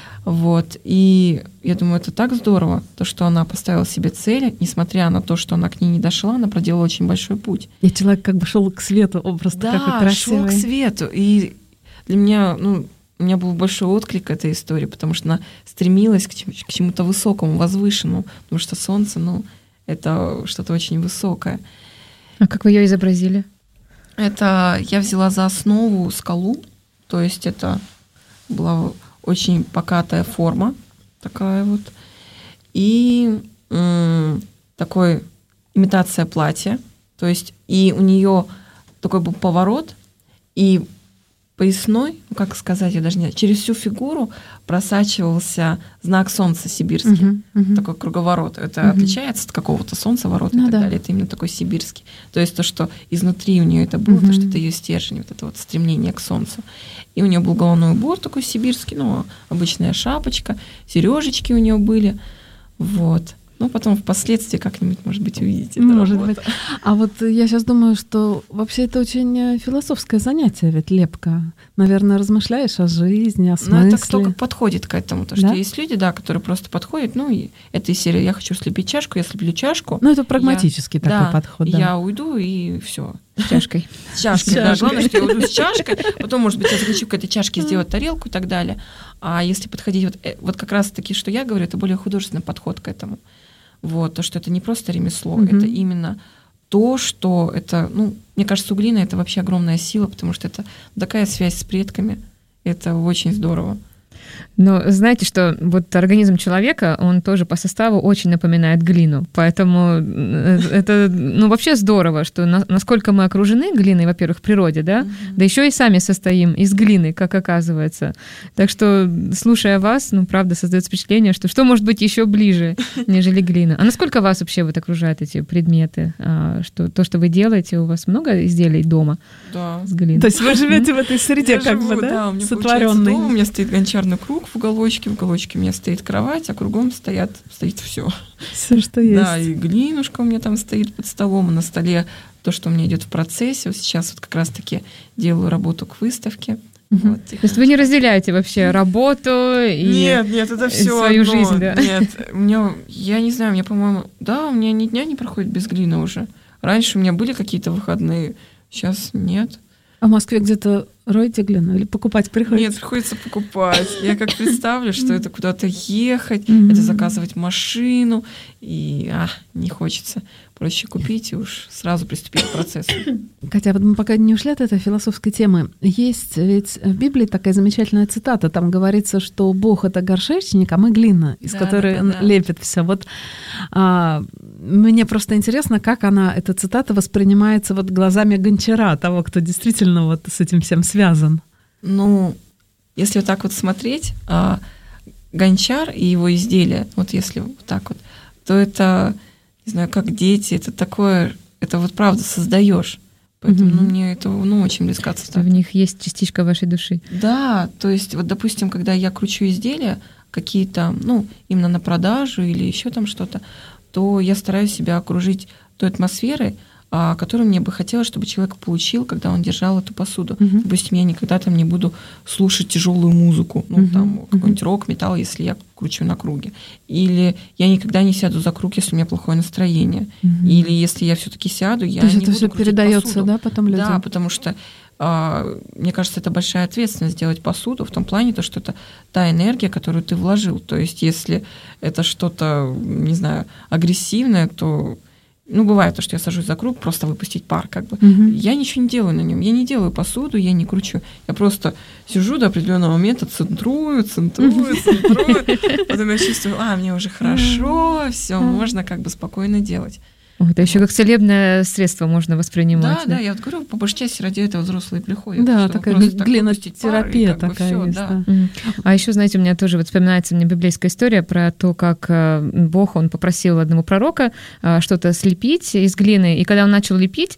Вот. И я думаю, это так здорово, то, что она поставила себе цель, несмотря на то, что она к ней не дошла, она проделала очень большой путь. И человек как бы шел к свету, образ да, такой красивый. Да, шел к свету. И для меня, ну, у меня был большой отклик этой истории, потому что она стремилась к, чему- к чему-то высокому, возвышенному, потому что солнце, ну, это что-то очень высокое. А как вы ее изобразили? Это я взяла за основу скалу, то есть это была очень покатая форма, такая вот, и м- такой имитация платья, то есть и у нее такой был поворот, и поясной, ну как сказать, я даже не знаю, через всю фигуру просачивался знак солнца сибирский, uh-huh, uh-huh. такой круговорот. Это uh-huh. отличается от какого-то солнцеворота ну, и так да. далее. Это именно такой сибирский. То есть то, что изнутри у нее это было, uh-huh. то, что это ее стержень, вот это вот стремление к солнцу. И у нее был головной убор такой сибирский, ну, обычная шапочка, сережечки у нее были. Вот. Ну, потом впоследствии как-нибудь, может быть, увидите. Может быть. А вот я сейчас думаю, что вообще это очень философское занятие, ведь лепка. Наверное, размышляешь о жизни, о смысле. Ну, это кто как подходит к этому. То, что да? есть люди, да, которые просто подходят, ну, и этой серии «я хочу слепить чашку», я слеплю чашку. Ну, это прагматический я, такой да, подход. Да, я уйду, и все. С чашкой. С чашкой, да. Главное, что я уйду с чашкой, потом, может быть, я захочу к этой чашке сделать тарелку и так далее. А если подходить, вот, вот как раз-таки, что я говорю, это более художественный подход к этому. Вот, то, что это не просто ремесло, mm-hmm. это именно то, что это, ну, мне кажется, у глины это вообще огромная сила, потому что это такая связь с предками, это очень здорово. Но знаете, что вот организм человека, он тоже по составу очень напоминает глину, поэтому это, ну, вообще здорово, что на, насколько мы окружены глиной, во-первых, в природе, да, mm-hmm. да еще и сами состоим из глины, как оказывается. Так что, слушая вас, ну, правда, создается впечатление, что что может быть еще ближе, нежели глина. А насколько вас вообще вот окружают эти предметы? А, что, то, что вы делаете, у вас много изделий дома да. с глиной? То есть вы живете mm-hmm. в этой среде, я как живу, бы, да, да, у меня сотворенной. Дома, у меня стоит гончарный круг в уголочке, в уголочке у меня стоит кровать, а кругом стоят, стоит все. Все, что есть. Да, и глинушка у меня там стоит под столом, и на столе то, что у меня идет в процессе. Вот сейчас вот как раз-таки делаю работу к выставке. Угу. Вот, то есть вы не разделяете вообще работу и нет, нет, это все свою одно. жизнь, да? Нет, у меня, я не знаю, у меня, по-моему, да, у меня ни дня не проходит без глины уже. Раньше у меня были какие-то выходные, сейчас нет. А в Москве где-то роете глину или покупать приходится? Нет, приходится покупать. Я как представлю, что это куда-то ехать, это заказывать машину, и а, не хочется. Проще купить и уж сразу приступить к процессу. Катя, вот мы пока не ушли от этой философской темы. Есть ведь в Библии такая замечательная цитата. Там говорится, что Бог — это горшечник, а мы глина, из да, которой да, он да. лепит все. Вот а, мне просто интересно, как она, эта цитата, воспринимается вот глазами гончара, того, кто действительно вот с этим всем связан. Ну, если вот так вот смотреть, а, гончар и его изделия, вот если вот так вот, то это... не знаю, как дети, это такое, это вот правда создаешь. Поэтому mm-hmm. ну, мне это ну, очень близко цитата. В них есть частичка вашей души. Да, то есть вот, допустим, когда я кручу изделия какие-то, ну, именно на продажу или еще там что-то, то я стараюсь себя окружить той атмосферой, а, которую мне бы хотелось, чтобы человек получил, когда он держал эту посуду. Mm-hmm. Допустим, я никогда там не буду слушать тяжелую музыку, ну, mm-hmm. там, какой-нибудь рок, металл, если я кручу на круге. Или я никогда не сяду за круг, если у меня плохое настроение. Mm-hmm. Или если я все-таки сяду, я То есть не это буду все передается, посуду. Да, потом людям? Да, потому что а, мне кажется, это большая ответственность делать посуду в том плане, то, что это та энергия, которую ты вложил. То есть если это что-то, не знаю, агрессивное, то... Ну, бывает то, что я сажусь за круг, просто выпустить пар, как бы. Uh-huh. Я ничего не делаю на нем. Я не делаю посуду, я не кручу. Я просто сижу до определенного момента, центрую, центрую, центрую. Потом я чувствую, а, мне уже хорошо, все, можно как бы спокойно делать. О, это еще как целебное средство можно воспринимать. Да, да, я вот говорю, по большей части ради этого взрослые приходят. Да, такая глинотерапия такая есть. Да. Mm. А еще, знаете, у меня тоже вот вспоминается мне библейская история про то, как Бог, он попросил одного пророка что-то слепить из глины, и когда он начал лепить,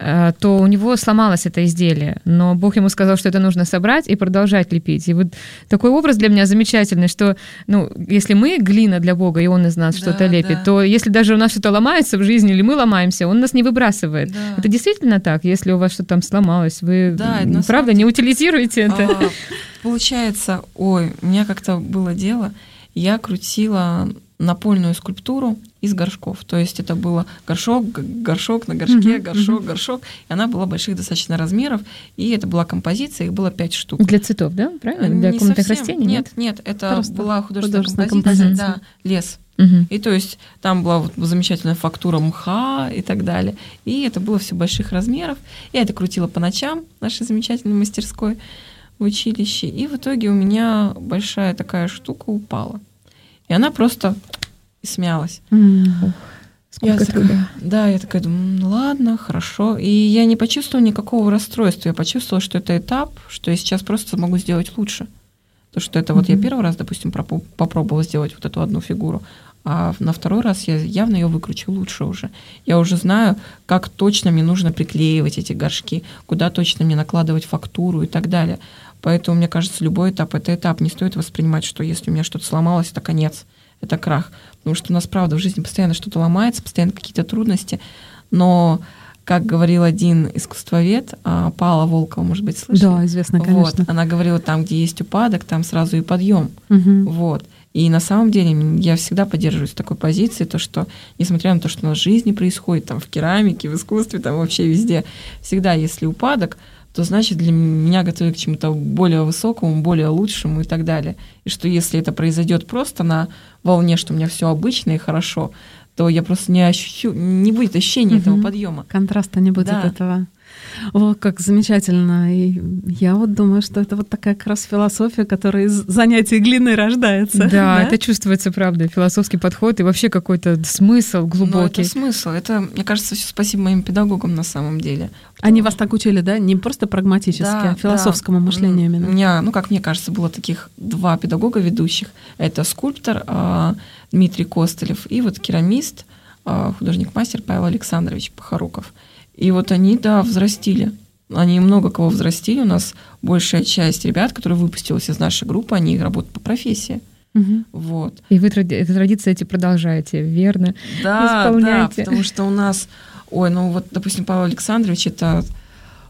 то у него сломалось это изделие, но Бог ему сказал, что это нужно собрать и продолжать лепить. И вот такой образ для меня замечательный, что, ну, если мы глина для Бога, и Он из нас да, что-то лепит, да. то если даже у нас что-то ломается в жизни, или мы ломаемся, он нас не выбрасывает. Да. Это действительно так? Если у вас что-то там сломалось, вы, да, правда, не утилизируете это? А, получается, ой, у меня как-то было дело, я крутила напольную скульптуру из горшков. То есть это было горшок, горшок на горшке, uh-huh, горшок, uh-huh. горшок. И она была больших достаточно размеров, и это была композиция, их было пять штук. Для цветов, да? Правильно? Для не комнатных совсем. растений? Нет, нет, это Просто была художественная, художественная композиция, композиция. Да, лес. Uh-huh. И то есть там была вот замечательная фактура мха и так далее. И это было все больших размеров. Я это крутила по ночам в нашей замечательной мастерской в училище. И в итоге у меня большая такая штука упала. И она просто смялась. Mm. Сколько я труда. Такая, да, я такая думаю, ладно, хорошо. И я не почувствовала никакого расстройства. Я почувствовала, что это этап, что я сейчас просто могу сделать лучше. То, что это mm-hmm. вот я первый раз, допустим, попробовала сделать вот эту одну фигуру, а на второй раз я явно ее выкручу лучше уже. Я уже знаю, как точно мне нужно приклеивать эти горшки, куда точно мне накладывать фактуру и так далее. Поэтому, мне кажется, любой этап — это этап. Не стоит воспринимать, что если у меня что-то сломалось, это конец, это крах. Потому что у нас, правда, в жизни постоянно что-то ломается, постоянно какие-то трудности. Но, как говорил один искусствовед, Павла Волкова, может быть, слышали? Да, известно, конечно. Вот, она говорила, там, где есть упадок, там сразу и подъем. Угу. Вот. И на самом деле я всегда поддерживаюсь такой позиции, то, что, несмотря на то, что у нас в жизни происходит, там, в керамике, в искусстве, там, вообще везде, всегда, если упадок, то значит для меня готовят к чему-то более высокому, более лучшему и так далее. И что если это произойдет просто на волне, что у меня все обычно и хорошо, то я просто не ощущу, не будет ощущения угу. этого подъема. Контраста не будет да. от этого. О, как замечательно. И я вот думаю, что это вот такая как раз философия, которая из занятий глиной рождается. Да, да? это чувствуется, правда, философский подход и вообще какой-то смысл глубокий. Ну, это смысл. Это, мне кажется, все спасибо моим педагогам на самом деле. Они вас так учили, да? Не просто прагматически, да, а философскому да. мышлению именно. У меня, ну, как мне кажется, было таких два педагога ведущих. Это скульптор а, Дмитрий Костылев и вот керамист, а, художник-мастер Павел Александрович Похоруков. И вот они, да, взрастили. Они много кого взрастили. У нас большая часть ребят, которые выпустились из нашей группы, они работают по профессии. Угу. Вот. И вы тради- традиции эти продолжаете, верно? Да, исполняете. Да, потому что у нас... Ой, ну вот, допустим, Павел Александрович — это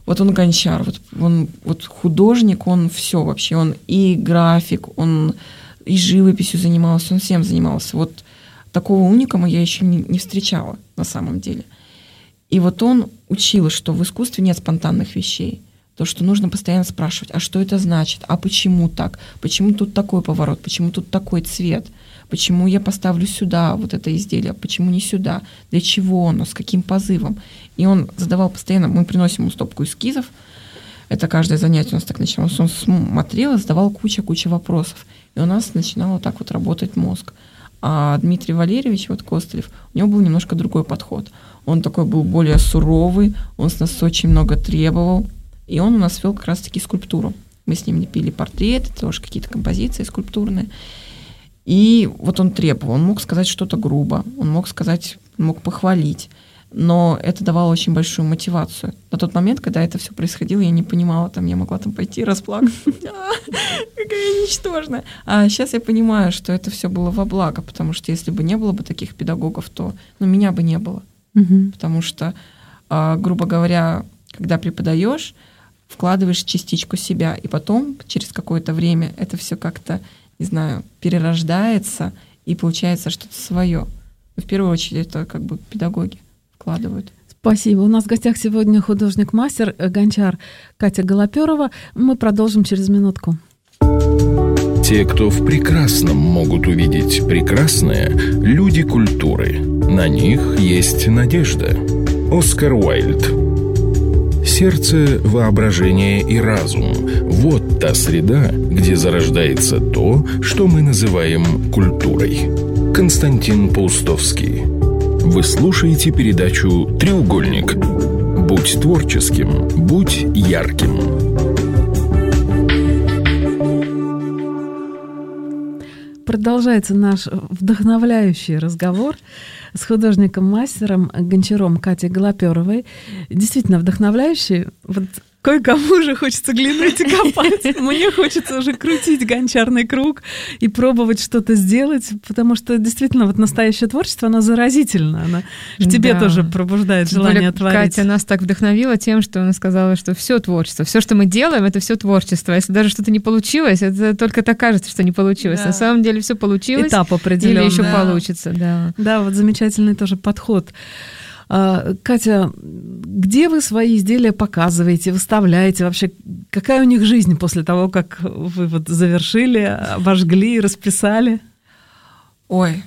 вот он гончар, вот он вот художник, он все вообще, он и график, он и живописью занимался, он всем занимался. Вот такого уникума я еще не, не встречала на самом деле. И вот он учил, что в искусстве нет спонтанных вещей. То, что нужно постоянно спрашивать, а что это значит, а почему так, почему тут такой поворот, почему тут такой цвет, почему я поставлю сюда вот это изделие, почему не сюда, для чего оно, с каким позывом. И он задавал постоянно, мы приносим ему стопку эскизов, это каждое занятие у нас так начиналось, он смотрел и задавал куча-куча вопросов, и у нас начинал вот так вот работать мозг. А Дмитрий Валерьевич, вот Костылев, у него был немножко другой подход. Он такой был более суровый, он с нас очень много требовал, и он у нас вел как раз-таки скульптуру. Мы с ним лепили портреты, тоже какие-то композиции скульптурные. И вот он требовал, он мог сказать что-то грубо, он мог сказать, мог похвалить, но это давало очень большую мотивацию. На тот момент, когда это все происходило, я не понимала, там, я могла там пойти расплакаться, какая ничтожная. А сейчас я понимаю, что это все было во благо, потому что если бы не было бы таких педагогов, то ну, меня бы не было. Потому что, грубо говоря, когда преподаешь, вкладываешь частичку себя, и потом, через какое-то время, это все как-то, не знаю, перерождается, и получается что-то свое. В первую очередь, это как бы педагоги вкладывают. Спасибо. У нас в гостях сегодня художник-мастер, гончар Катя Голоперова. Мы продолжим через минутку. Те, кто в прекрасном могут увидеть прекрасное, люди культуры. На них есть надежда. Оскар Уайльд. Сердце, воображение и разум – вот та среда, где зарождается то, что мы называем культурой. Константин Паустовский. Вы слушаете передачу «Треугольник». Будь творческим, будь ярким. Продолжается наш вдохновляющий разговор с художником-мастером, гончаром Катей Голоперовой. Действительно вдохновляющий. Вот кое-кому уже хочется глянуть и копать. Мне хочется уже крутить гончарный круг и пробовать что-то сделать, потому что действительно вот настоящее творчество, оно заразительно. Оно в тебе да. тоже пробуждает желание творить. Катя нас так вдохновила тем, что она сказала, что все творчество, все, что мы делаем, это все творчество. Если даже что-то не получилось, это только так кажется, что не получилось. Да. На самом деле все получилось. Этап определенный. Или еще да. получится. Да. да, вот замечательный тоже подход. Катя, где вы свои изделия показываете, выставляете? Вообще, какая у них жизнь после того, как вы вот завершили, обожгли, расписали? Ой,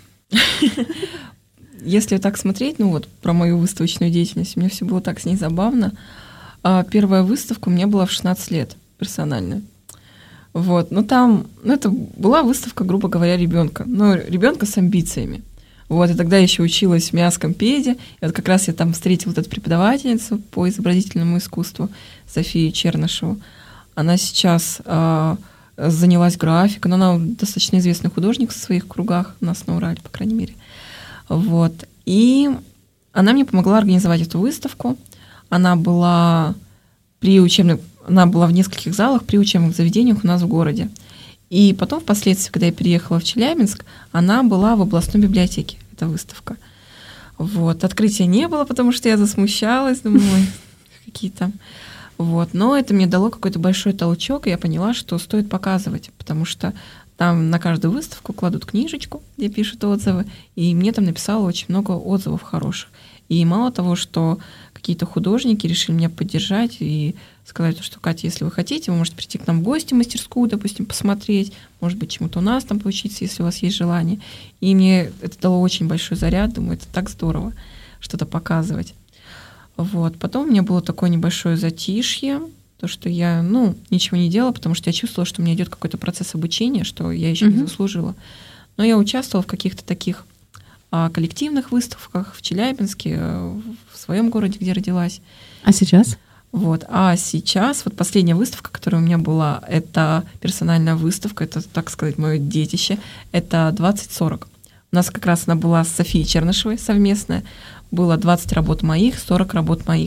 если так смотреть, ну вот про мою выставочную деятельность, мне все было так с ней забавно. Первая выставка у меня была в шестнадцать лет, персональная. Вот, но там, ну это была выставка, грубо говоря, ребенка, но ребенка с амбициями. Вот, и тогда еще училась в Миасском педе, и вот как раз я там встретила вот эту преподавательницу по изобразительному искусству Софию Чернышеву. Она сейчас э, занялась графикой, но она достаточно известный художник в своих кругах, у нас на Урале, по крайней мере. Вот, и она мне помогла организовать эту выставку. Она была при учебных, она была в нескольких залах при учебных заведениях у нас в городе. И потом, впоследствии, когда я переехала в Челябинск, она была в областной библиотеке, эта выставка. Вот. Открытия не было, потому что я засмущалась, думаю, ой, какие там. Вот. Но это мне дало какой-то большой толчок, и я поняла, что стоит показывать, потому что там на каждую выставку кладут книжечку, где пишут отзывы, и мне там написало очень много отзывов хороших. И мало того, что какие-то художники решили меня поддержать и сказать, что, Катя, если вы хотите, вы можете прийти к нам в гости в мастерскую, допустим, посмотреть, может быть, чему-то у нас там поучиться, если у вас есть желание. И мне это дало очень большой заряд, думаю, это так здорово что-то показывать. Вот. Потом у меня было такое небольшое затишье, то, что я, ну, ничего не делала, потому что я чувствовала, что у меня идет какой-то процесс обучения, что я еще mm-hmm. не заслужила. Но я участвовала в каких-то таких а, коллективных выставках в Челябинске, в своем городе, где родилась. А сейчас? Вот. А сейчас, вот последняя выставка, которая у меня была, это персональная выставка, это, так сказать, мое детище, это двадцать сорок. У нас как раз она была с Софией Чернышевой совместная, было двадцать работ моих, сорок работ моих.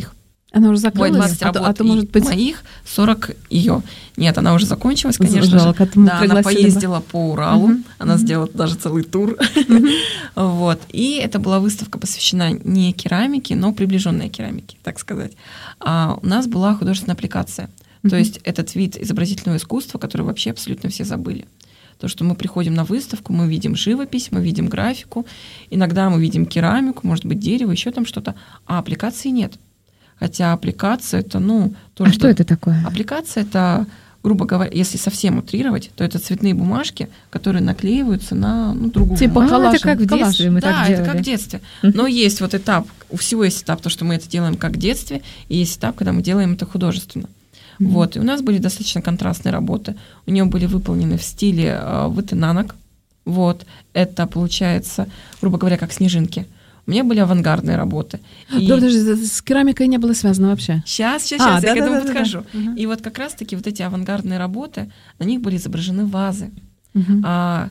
Она уже закрылась? Ой, двадцать а, работ то, а то, может быть... моих, сорок ее. Нет, она уже закончилась, конечно Жалко, же. Да, она поездила бы. по Уралу, uh-huh. она uh-huh. сделала даже целый тур. Uh-huh. Вот. И это была выставка, посвящена не керамике, но приближенной керамике, так сказать. А у нас была художественная аппликация. Uh-huh. То есть этот вид изобразительного искусства, который вообще абсолютно все забыли. То, что мы приходим на выставку, мы видим живопись, мы видим графику, иногда мы видим керамику, может быть, дерево, еще там что-то, а аппликации нет. Хотя аппликация это, ну... То, а что... что это такое? Аппликация это, грубо говоря, если совсем утрировать, то это цветные бумажки, которые наклеиваются на ну, другую типа бумажку. коллаж, это как в детстве коллаж. мы да, так делали. это как в детстве. Но есть вот этап, у всего есть этап, то, что мы это делаем как в детстве, и есть этап, когда мы делаем это художественно. Mm-hmm. Вот. И у нас были достаточно контрастные работы. У нее были выполнены в стиле э, вытынанок. Вот. Это получается, грубо говоря, как снежинки. У меня были авангардные работы. И... Да, подожди, с керамикой не было связано вообще? Сейчас, сейчас, а, сейчас, да, я да, к этому да, подхожу. Да, да. И вот как раз-таки вот эти авангардные работы, на них были изображены вазы. Uh-huh. А,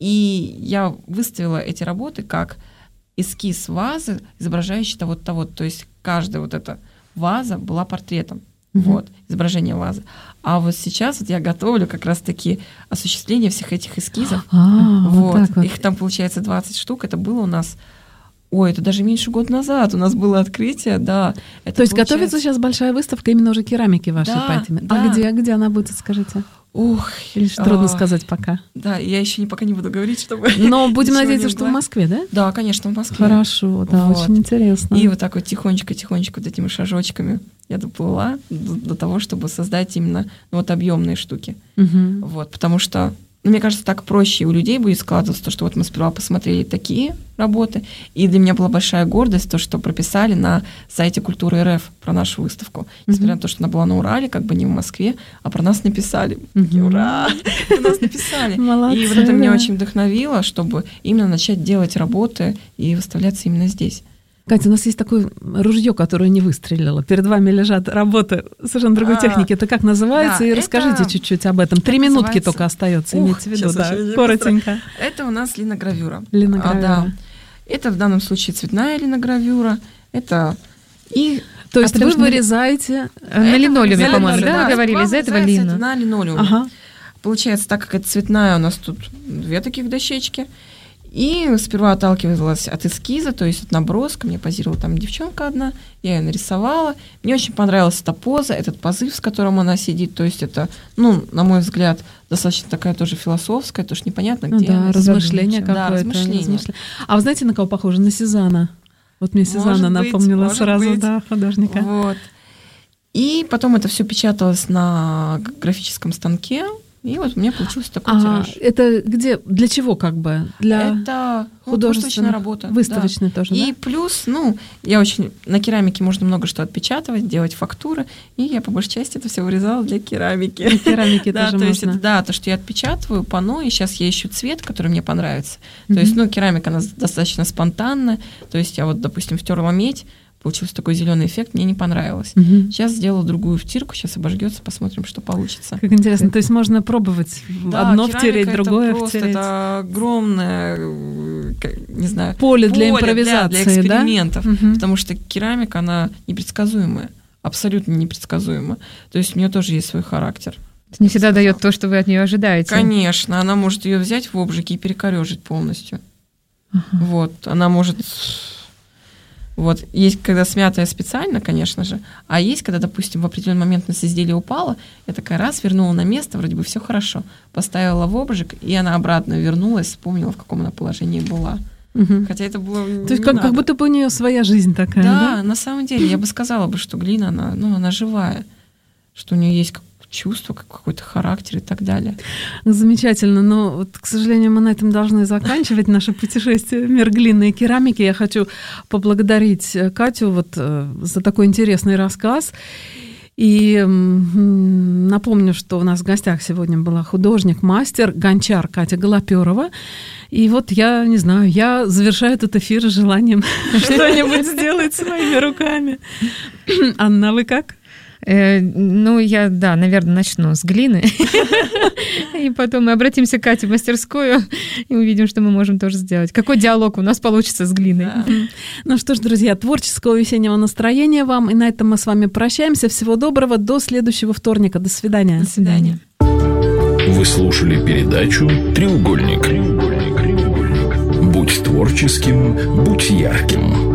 и я выставила эти работы как эскиз вазы, изображающий того-то, того-то. То есть каждая вот эта ваза была портретом. Uh-huh. Вот, изображение вазы. А вот сейчас вот я готовлю как раз-таки осуществление всех этих эскизов. А, вот. Вот так вот. Их там получается двадцать штук. Это было у нас... Ой, это даже меньше года назад у нас было открытие, да. Это То есть получается... готовится сейчас большая выставка именно уже керамики вашей да, по этим. да. А где, где она будет, скажите? Ух, Или трудно а... сказать пока? Да, я еще не, пока не буду говорить, чтобы... Но будем надеяться, что в Москве, да? Да, конечно, в Москве. Хорошо, да, вот. Очень интересно. И вот так вот тихонечко-тихонечко вот этими шажочками я доплыла до, до того, чтобы создать именно ну, вот объемные штуки. Угу. Вот, потому что ну, мне кажется, так проще у людей будет складываться, то, что вот мы сперва посмотрели такие работы, и для меня была большая гордость, то, что прописали на сайте Культуры РФ про нашу выставку. Несмотря mm-hmm. на то, что она была на Урале, как бы не в Москве, а про нас написали. Mm-hmm. Ура! Про нас написали. Молодцы, и вот это да. меня очень вдохновило, чтобы именно начать делать работы и выставляться именно здесь. Катя, у нас есть такое ружье, которое не выстрелило. Перед вами лежат работы совершенно другой а, техники. Это как называется? Да, и расскажите это... чуть-чуть об этом. Три минутки называется... только остается, Ух, имейте в виду, да, коротенько. Это у нас линогравюра. Линогравюра. А, да. Это в данном случае цветная линогравюра. Это и... То есть а вы вырезаете... На линолеуме, по-моему, да, вы говорили, из этого лина? На линолеуме. Ага. Получается, так как это цветная, у нас тут две таких дощечки. И сперва отталкивалась от эскиза, то есть от наброска. Мне позировала там девчонка одна, я ее нарисовала. Мне очень понравилась эта поза, этот позыв, с которым она сидит. То есть это, ну, на мой взгляд, достаточно такая тоже философская, тоже непонятно, где ну, да, она. размышление какое-то. Да, размышление. размышление. А вы знаете, на кого похоже? На Сезанна. Вот мне Сезанна напомнила быть, сразу, быть. да, художника. Вот. И потом это все печаталось на графическом станке. И вот у меня получился такой а, тираж. Это где, для чего как бы? Для это художественная работа. Выставочная да. тоже, И да? плюс, ну, я очень... На керамике можно много что отпечатывать, делать фактуры, и я по большей части это все вырезала для керамики. Для керамики да, тоже то есть можно. это, да, то, что я отпечатываю панно, и сейчас я ищу цвет, который мне понравится. То есть, ну, керамика, она достаточно спонтанная. То есть я вот, допустим, втерла медь, получился такой зеленый эффект, мне не понравилось. Угу. Сейчас сделала другую втирку, сейчас обожгется, посмотрим, что получится. Как интересно, то есть можно пробовать да, одно втереть, другое это втереть. Это огромное, не знаю, поле для поле импровизации, для, для экспериментов, да? Угу. потому что керамика, она непредсказуемая, абсолютно непредсказуема. То есть у нее тоже есть свой характер. Не всегда дает то, что вы от нее ожидаете. Конечно, она может ее взять в обжиге и перекорежить полностью. Угу. Вот, она может... Вот. Есть, когда смятая специально, конечно же, а есть, когда, допустим, в определенный момент у нас изделие упало, я такая раз вернула на место, вроде бы все хорошо, поставила в обжиг, и она обратно вернулась, вспомнила, в каком она положении была. Угу. Хотя это было То есть как, как будто бы у нее своя жизнь такая, да? Да, на самом деле, я бы сказала бы, что глина, она, ну, она живая, что у нее есть чувство, какой-то характер и так далее. Замечательно, но, вот, к сожалению, мы на этом должны заканчивать наше путешествие в мир глины и керамики. Я хочу поблагодарить Катю вот за такой интересный рассказ. И напомню, что у нас в гостях сегодня была художник, мастер, гончар Катя Голоперова. И вот я, не знаю, я завершаю этот эфир с желанием что-нибудь сделать своими руками. Анна, вы как? Э, ну, я, да, наверное, начну с глины. И потом мы обратимся к Кате в мастерскую и увидим, что мы можем тоже сделать. Какой диалог у нас получится с глиной. Ну что ж, друзья, творческого весеннего настроения вам. И на этом мы с вами прощаемся. Всего доброго. До следующего вторника. До свидания. До свидания. Вы слушали передачу «Треугольник». Будь творческим, будь ярким.